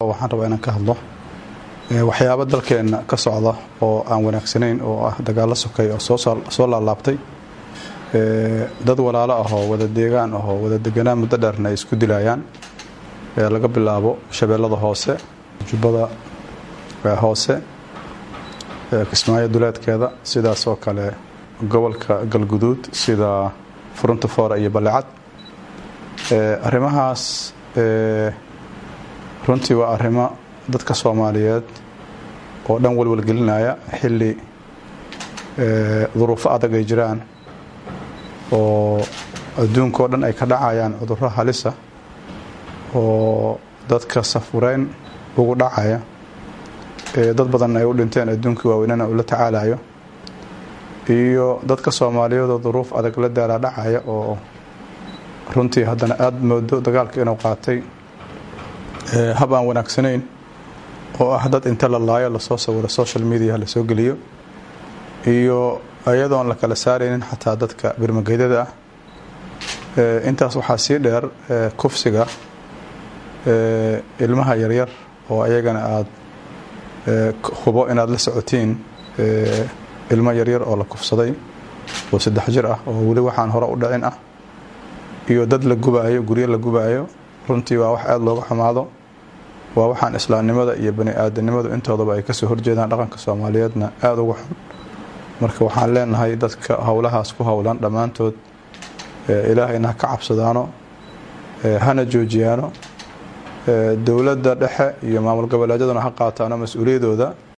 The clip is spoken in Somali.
waxaan rabaa inaan ka hadlo waxyaabo dalkeena ka socda oo aan wanaagsanayn oo ah dagaal sokay oo soo laabtay dad walaalo ah oo wada deegaan ah oo wada deganaan muddo dheerna isku dilayaan laga bilaabo shabeellada hoose jubbada hoose Kismaayo duleedkeeda sidaas oo kale gobolka Galguduud sida Furunta Foora iyo Balcad arrimahaas runtii waa arrimo dadka Soomaaliyeed oo dhan walwal gelinaya xilli duruufo adag ay jiraan oo adduunka oo dhan ay ka dhacayaan cudurro halis ah oo dadka safureyn ugu dhacaya dad badan ay u dhinteen adduunka waaweynana ula tacaalayo iyo dadka Soomaaliyeed oo duruuf adag la daala dhacaya oo runtii haddana aad moodo dagaalka inuu qaatay hab aan wanaagsanayn oo ah dad inta la laayo la soo sawiro social media la soo geliyo iyo ayadoon la kala saaraynin xataa dadka birmageydada intaas waxaa sii dheer kufsiga ilmaha yaryar oo ayagana aad hubo inaad la socotiin ilmo yaryar oo la kufsaday oo 3 jir ah oo wali waxaan hore u dhicin ah iyo dad la gubaayo guriyo la gubaayo runtii waa wax aad looga xumaado waa waxaan islaamnimada iyo bani aadanimadu intoodaba ay ka soo horjeedaan dhaqanka Soomaaliyeedna aad ugu xun marka waxaan leenahay dadka hawlahaas ku hawlan dhamaantood ilaahayna ka cabsadaano hana joojiyaano dawladda dhexe iyo maamul goboleedyaduna ha qaataano mas'uuliyadooda